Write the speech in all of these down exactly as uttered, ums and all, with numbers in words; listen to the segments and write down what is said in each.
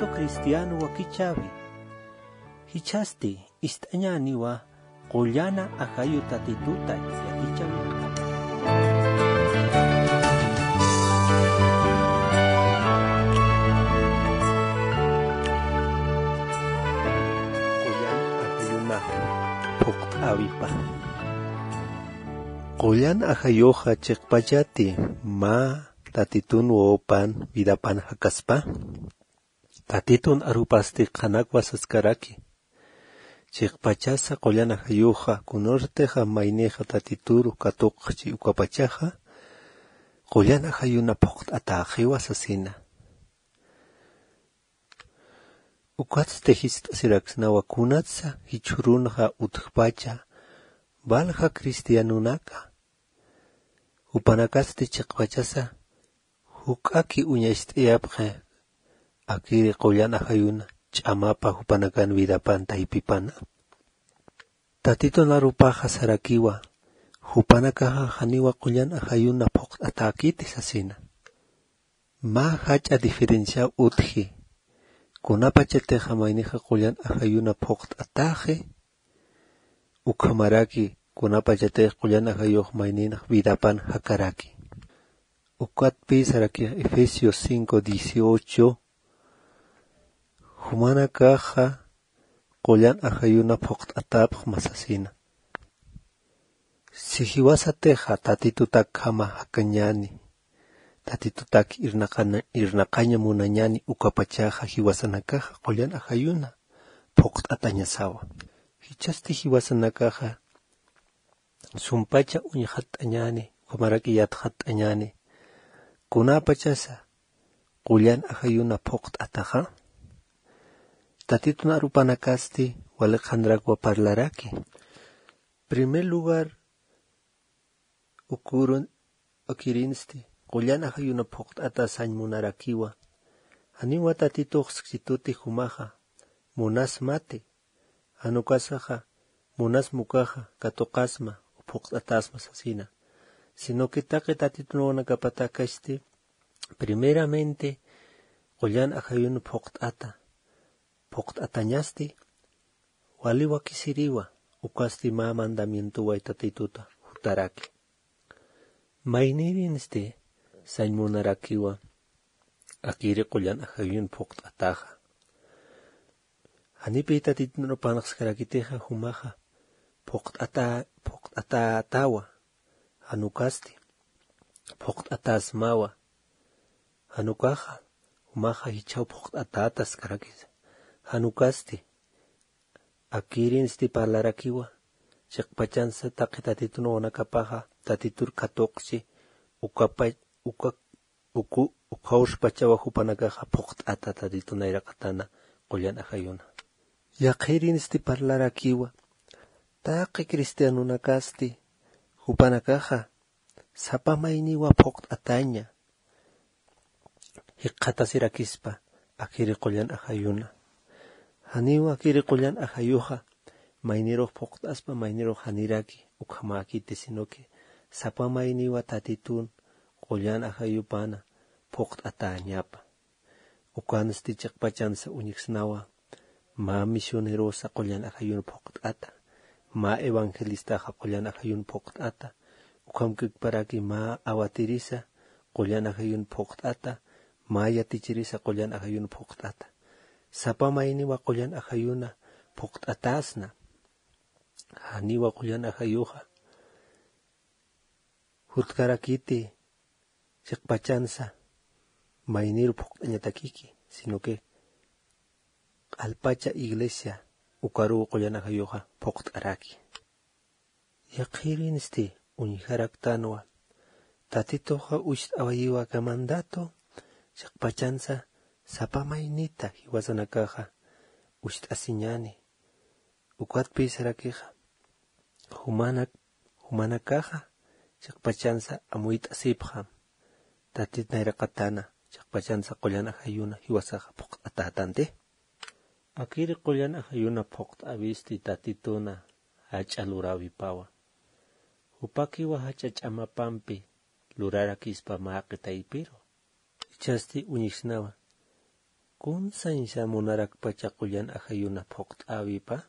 cristiano wa kichavi. Hichasti istañani wa qollana ahayu tatituta ya kichavi. Qollan ahayuna phuqt avipa. Qollan ahayuha chiqpachati ma tatitun wopan vidapan hakaspa. Tatitun arupasti qanakwa saskaraki. Chiqpachasa qollan ahayuha kunorteja mayneja tatituru katuqchi ukapachaja. Qollan ahayuna phuqt ataqiwa sasina. Uqatste hist'asiraksnawa kunatsa hichurunja utkpacha valja cristianunaka. Upanakaste chiqpachasa huk'aki uñayst'iyapqa akiri qollan ahayuna ch'amapa hupanakan vidapan taypipana. Tatitun arupaja sarakiwa hupanakaja haniwa qollan ahayuna phuqt atakiti sasina. Ma hach'a diferencia utji kunapachateja mayneja qollan ahayuna phuqt ataje ukhamaraki kunapachateja qollan ahayuq mayninaj vidapan hakaraki. Uqatpi saraki Efesios cinco dieciocho humana kaja qollan ahayuna phuqt atapq masasina. Sihiwasateja tatitutak kama hakañani. Tatitutak irnaqana irnaqaña munañani ukapachaja hiwasanakaja qollan ahayuna phuqt atañasawa. Hichasti hiwasanakaja sumpacha uñihat'añani ukamaraki yathat'añani. Kunapachasa qollan ahayuna phuqt ataja. Tatitun arupanakasti waliqhandrakwa parlaraki. Primer lugar ukurun okirinsti qollan ahayuna phuqt ata sañmunarakiwa. Haniwa tatituq siksituti humaja munas mate. Hanukasaja munas mukaja katuqasma phuqt atasma sasina. Sino que taqi tatitun wanakapatakashti primeramente qollan ahayuna phuqt ata. Phuqt atañasti waliwa kisiriwa ukasti ma mandamiento wa tatituta hutaraki. Maynirinste sañmunarakiwa akiri qollan ahayuna phuqt ataja. Hanipi tatitun upanaqskarakiteja humaja phuqt ata phuqt ata atawa hanukasti phuqt atasmawa hanukaja humaja hichaw phuqt atatas karakis. Hanukasti akirinsti parlarakiwa chiqpachansa taqi tatitun wanakapaja tatitur katuqchi ukapay uka uku uqawshpachawa hupanakaja phuqt ata tatitun ayraqatana qollan ahayuna. Yaqirinsti parlarakiwa taqi cristianunakasti hupanakaja sapamayniwa phuqt ataña hiqatasirakispa akiri qollan ahayuna. Haniwa akiri qollan ahayuja mayniruq phuqt aspa mayniruq haniraki ukhamakiti sino que sapamayniwa tatitun qollan ahayupana phuqt atañapa. Ukanasti chiqpachansa uñiksnawa ma misionerosa qollan ahayuna phuqt ata. Ma evangelistaja qollan ahayuna phuqt ata. Ukhamkikparaki ma awatirisa qollan ahayuna phuqt ata. Ma yatichirisa qollan ahayuna phuqt ata. Sapamayniwa qollan ahayuna phuqt atasna. Haniwa qollan ahayuja hutkarakiti chiqpachansa mayniru phuqt añatakiki sino que alpacha iglesia ukaru qollan ahayuja phuqt araki. Yaqirinsti uñiharaktanwa tatitoja usht awayiwa kamandato chiqpachansa sapamaynita hiwasanakaja usht asiñani ukatpi sarakija humanak humanakaja chiqpachansa amuyt asipja tatit nayraqatana chiqpachansa qollan ahayuna hiwasaja phuqt atatante. Akiri qollan ahayuna phuqt avisti tatituna hach'a luravipawa. Hupakiwa hach'a ch'amapampi lurarakispa maqi taypiro. Ichasti uñiksnawa kun sansha munarak pachakullan ajayuna phoqt'awipa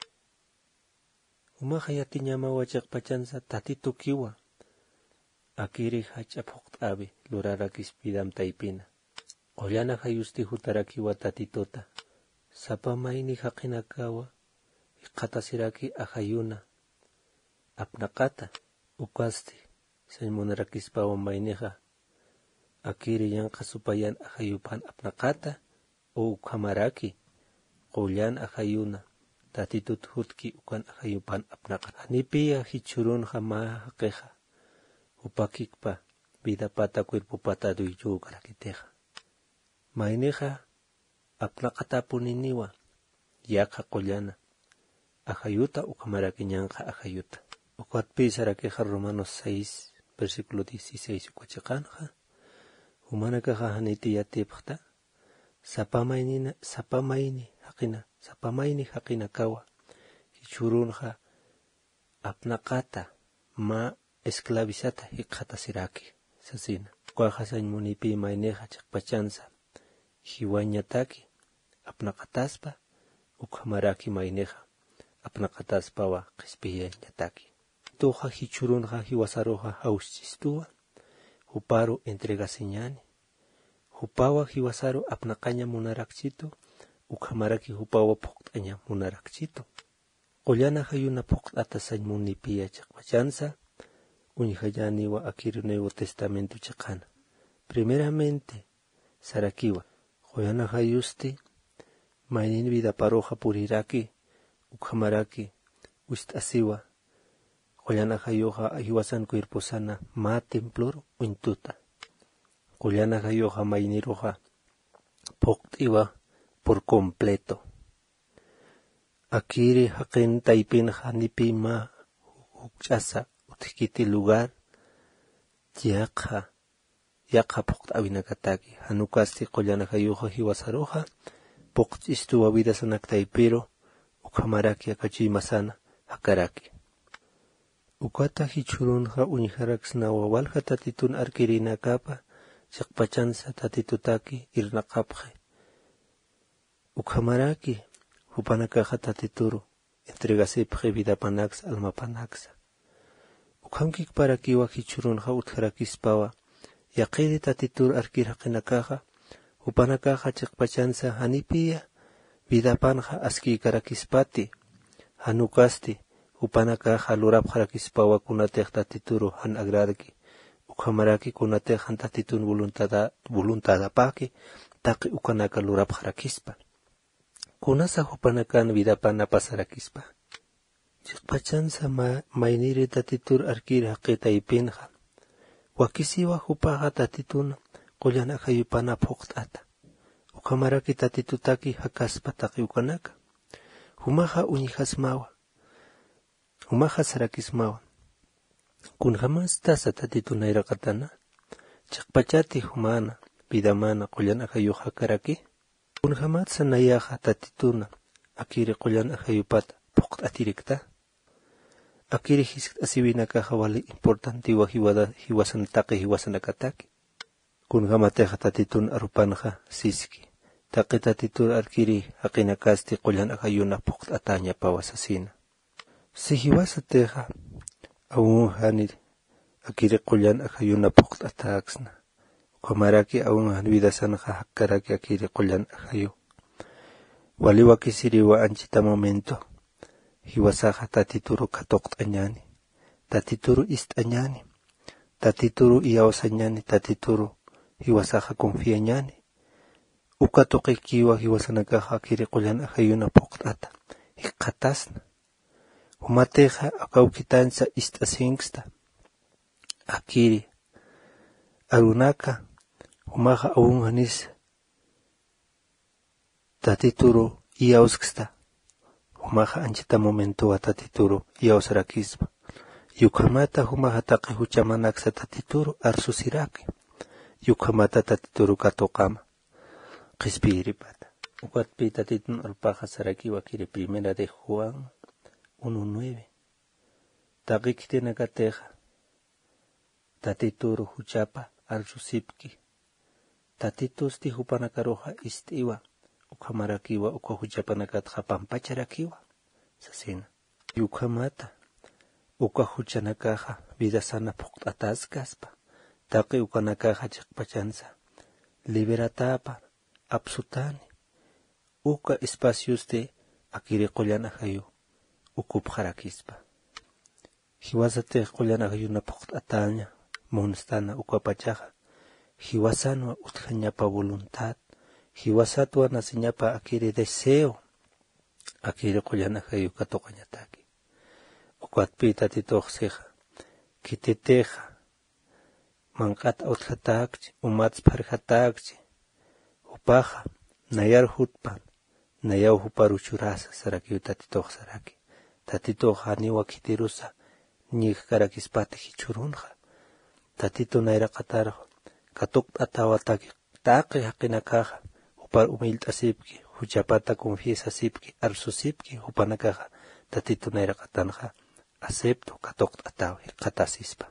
umaqa yatiñama wachaq pachansa tatitu kiwa akiri hacha phoqt'awi lurarakis pidam taypina qollana hayusti hutarakiwa tatituta sapamayni haqina kawa iqatasiraki ajayuna apnaqata ukasti say munarakispawan mayniqa akiri yanqa supayan ajayupan apnaqata o ukhamaraki qollan ajayuna tatitut hutki ukan ajayupan apnaqata anipiya hichurunqa ma haqeqa upakikpa vidapata cuerpopata duyyu karakiteqa mayniqa apnaqata puniniwa yaqa qollana ajayuta ukhamaraki ñanqa ajayuta uqatpi sarakiqa Romanos seis versículo dieciséis ukachiqanqa humanakaqa hanitiyatipqta sapamayni sapamayni haqina sapamayni haqina kawa hichurunqa apnaqata ma esclavizata hiqata siraki sasina qahasañ munipi mayneqa chaqpachansa hiwañataki apnaqataspa ukhamaraki mayneqa apnaqataspawa qispiyañataki tuqa hichurunqa hiwasaruqa hawchistuwa huparu entregasiñani hupawa hiwasaru apnaqaña munarakchitu ukhamaraki hupawa phoqt'aña munarakchitu qollana hayuna phoqt'ata sañmunipiya chaqpachansa uñhallaniwa akiri Nuevo Testamento chaqana primeramente sarakiwa qollana hayusti maynin vidaparuqa puriraki ukhamaraki ust'asiwa qollana hayuqa hiwasan cuerposana ma temploro uñtuta qollana hayuqa mayniruqa phoqt'iwa por completo akiri haqin taypinqa nipima hukch'asa utkiti lugar yaqa yaqa phoqt'awinakataki hanukasti qollana hayuqa hiwasaruqa phoqch'istuwa vidasanak taypiro ukhamaraki akachiymasana hakaraki ukata hichurunqa uñharakisna wawalqa tatitun arkirinakapa chaqpachansa tatitutaki irnaqapqi ukhamaraki hupanakaqa tatituru entregasipqi vidapanaksa almapanaksa ukhamkikparakiwa hichurunqa utharakispawa yaqiri tatitur arkirhaqinakaqa hupanakaqa chaqpachansa hanipiya vidapanqa askiykarakispapi hanukasti upanakaqa lurapqarakispawa kunatiq tatituru han agrarki ukhamaraki kunatiq han tatitun voluntada voluntadapaki taqi ukanaka lurapqarakispa kunasa hupanakan vidapana pasarakispa chaqpachansa ma mayniri tatitur arkir haqitaypinqa wakisiwa hupaqa tatitun qollana ajayupana phoqt'ata ukhamaraki tatitutaki hakaspa taqi ukanaka humaqa uñihasmawa humaqa sarakismawa kunhamas tasa tatitunayrakatana chaqpachati humana vidamana qollana ajayuq hakaraki kunhamat sanayaqa tatituna akiri qollana ajayupata phoqt'atirikta akiri hisk'asiwinakaqa wali importantiwa hiwada hiwasanataqi hiwasanakataki kunhamatiqa tatitun arupanqa siski taqi tatitur arkiri haqinakasti qollana ajayuna phoqt'ataña pawasasina si hiwasatiqa aún hanir akiri qollana ajayuna phoqt'ataksna ukhamaraki aún han vidasanqa hakaraki akiri qollana ajayu waliwa kisiriwa anchita momento hiwasaqa tatituru katoqt'añani tatituru ist'añani tatituru iyawsañani tatituru hiwasaqa confiañani uka tuqikiwa hiwasanakaqa akiri qollana ajayuna phoqt'ata hiqatasna humatiqa akawkitansa ist'asinqsta akiri arunaka humaqa aún hanis tatituru iyawsksta humaqa anchita momentuwa tatituru iyawsarakispa yukhamata humaqa taqi huchamanaksa tatituru arsusiraki yukhamata tatituru katoqama qispiripata ukatpi tatitun alpaqa sarakiwa kiri primera de Juan uno nueve taqi kitinakateqa tatituru huchapa arsusipki tatitus ti hupanakaroja istiwa ukamarakiwa ukahuchapanakatja pampacharakiwa sasina yukamata ukahuchanakaja vida sana puqt'ataskaspa taqi ukanakaja chiqpachansa liberatapa absutani uka espaciuste akiri qullan ajayu ukupqarakispa hiwasate qullan ajayuna puqt'ataña monstana ukapachaja hiwasanwa utjañapa voluntad hiwasatwa nasiñapa akiri deseo akiri qullan ajayu katoqañataki ukwatpita titoqsija kititeja manqata utjatakchi umats pharjatakchi upaja nayar hutpan nayaw huparuchurasa saraki tatitoq saraki tatitoq haniwa kitirusa ñig karakispati hichurunja tatito nayra qatar katuk atawataki taqi haqinakaja upar umilt'asipki huchapata confiesa sipki arsu sipki hupanakaja tatito nayra qatanja acepto katuk atawi qatasispa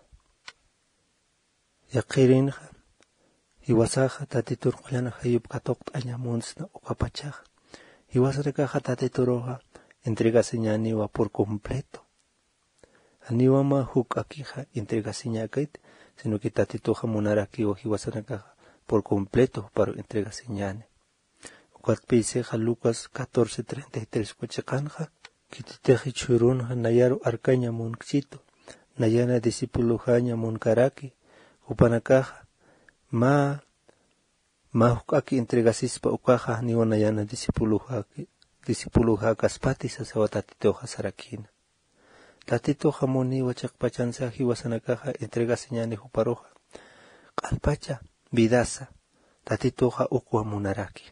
yaqirinja hiwasaja tatitur qullan ajayup katuk t'añamunsna ukapachaja hiwasarakaja tatituroja entregasiñaniwa por completo aniwama huk akija entregasiñakait sino que tatitoja munarakiwa hiwasanakaja por completo para entregasiñani ukwatpiseja Lucas catorce treinta y tres kuchikanja kititeji churunja nayaru arcaña munkchito nayana discipulujaña munkaraki upanakaja ma ma huk aki entregasispa ukaja niwa nayana discipulujaki discipuluja kaspati sasawa tatitoja sarakina tatitoja muniwa chakpachansa hiwasanakaja entregasiñani huparoja q'alpacha vidasa tatitoja ukwa munaraki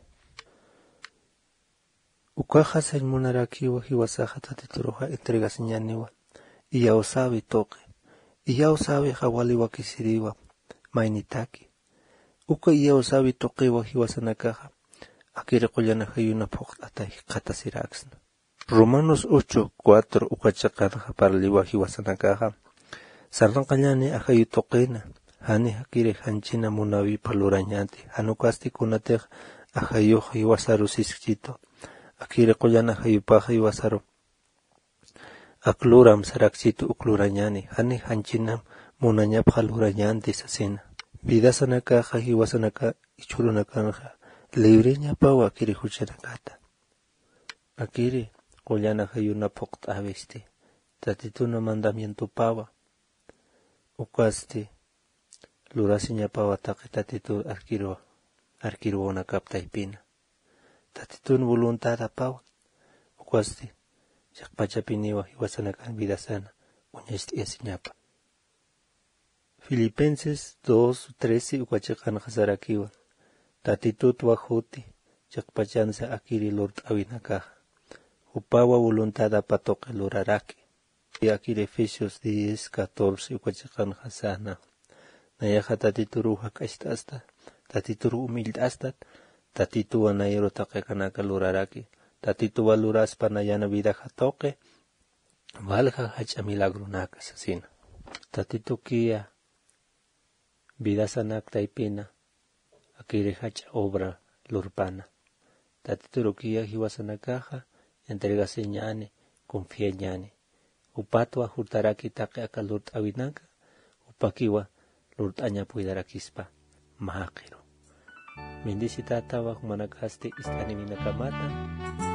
ukaja sañ munarakiwa hiwasaja tatituroja entregasiñaniwa iyawsawi toqi iyawsawi hawaliwa kisiriwa mainitaki uka iyawsawi toqiwa hiwasanakaja akiri qullan ajayuna puqt'ata qatasiraksna Romanos ocho cuatro ukachaqanja paraliwa hiwasanakaja sarranqallani ajayu toqina hani hakiri hanchina munawi palurañanti hanukasti kunatej ajayuj hiwasaru siskchito akiri qullan ajayupaja hiwasaru akluram sarakchito uklurañani hani hanchina munañapja lurañanti sasina vidasanakaja hiwasanaka ichurunakanja libreñapawa akiri huchanakata akiri qullan ajayuna puqt'avisti tatituna mandamiento pawa ukasti lurasiñapawa taqi tatitu arkiru arkiruwana kaptaypina tatitun voluntad apawa ukasti chaqpachapiniwa hiwasanakan vidasana uñasht'iyasiñapa Filipenses dos trece ukachiqanja sarakiwa tatitutwa huti chaqpachansa akiri lurt'awinakaja upawa voluntad apatoqi luraraki y akiri Efesios diez catorce ukachiqanja sana nayaja tatituruja k'asht'asta tatituru humild'astat tatituwa nayru taqikanaka luraraki tatituwa luraspa nayana vidaja toqi valja hacha milagrunaka sasina tatitukiya vidasanaqtaypina akiri hacha obra lurpana tatiturukiya hiwasanakaja entregasiñani confiañani upatwa hurtaraki taqi aka lurt'awinaka upakiwa lurt'añapuydarakispa mahaqiru bendicitatawa humanakasti istaniminakamata